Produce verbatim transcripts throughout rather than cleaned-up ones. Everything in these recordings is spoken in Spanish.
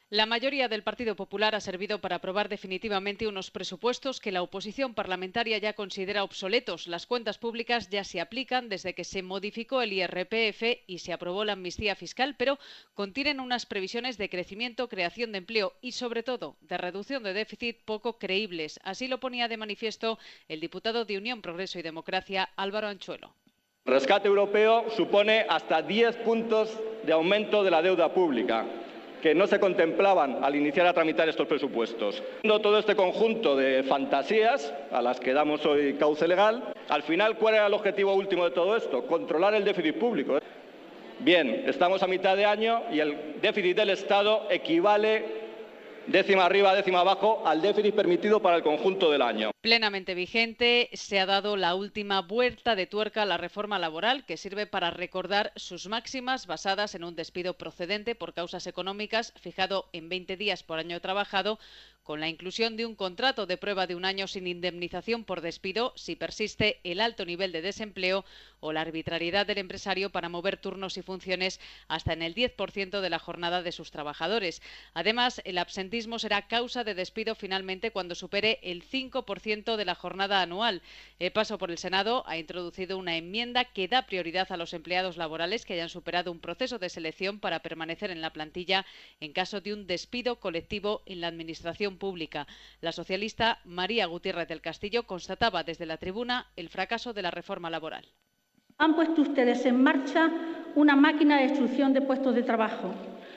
La mayoría del Partido Popular ha servido para aprobar definitivamente unos presupuestos que la oposición parlamentaria ya considera obsoletos. Las cuentas públicas ya se aplican desde que se modificó el I R P F y se aprobó la amnistía fiscal, pero contienen unas previsiones de crecimiento, creación de empleo y, sobre todo, de reducción de déficit poco creíbles. Así lo ponía de manifiesto el diputado de Unión, Progreso y Democracia, Álvaro Anchuelo. El rescate europeo supone hasta diez puntos de aumento de la deuda pública, que no se contemplaban al iniciar a tramitar estos presupuestos. Todo este conjunto de fantasías a las que damos hoy cauce legal, al final, ¿cuál era el objetivo último de todo esto? Controlar el déficit público. Bien, estamos a mitad de año y el déficit del Estado equivale décima arriba, décima abajo, al déficit permitido para el conjunto del año. Plenamente vigente, se ha dado la última vuelta de tuerca a la reforma laboral, que sirve para recordar sus máximas basadas en un despido procedente por causas económicas fijado en veinte días por año trabajado, con la inclusión de un contrato de prueba de un año sin indemnización por despido si persiste el alto nivel de desempleo o la arbitrariedad del empresario para mover turnos y funciones hasta en el diez por ciento de la jornada de sus trabajadores. Además, el absentismo será causa de despido finalmente cuando supere el cinco por ciento de la jornada anual. El paso por el Senado ha introducido una enmienda que da prioridad a los empleados laborales que hayan superado un proceso de selección para permanecer en la plantilla en caso de un despido colectivo en la administración pública. La socialista María Gutiérrez del Castillo constataba desde la tribuna el fracaso de la reforma laboral. Han puesto ustedes en marcha una máquina de destrucción de puestos de trabajo.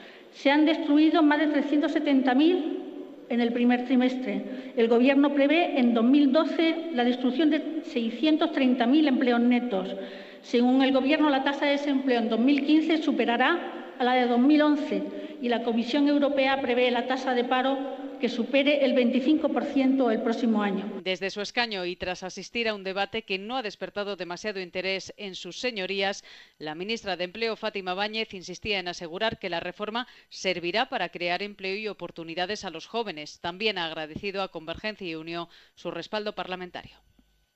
Se han destruido más de trescientos setenta mil en el primer trimestre. El Gobierno prevé en dos mil doce la destrucción de seiscientos treinta mil empleos netos. Según el Gobierno, la tasa de desempleo en dos mil quince superará a la de dos mil once y la Comisión Europea prevé la tasa de paro que supere el veinticinco por ciento el próximo año. Desde su escaño y tras asistir a un debate que no ha despertado demasiado interés en sus señorías, la ministra de Empleo, Fátima Báñez, insistía en asegurar que la reforma servirá para crear empleo y oportunidades a los jóvenes. También ha agradecido a Convergencia y Unió su respaldo parlamentario.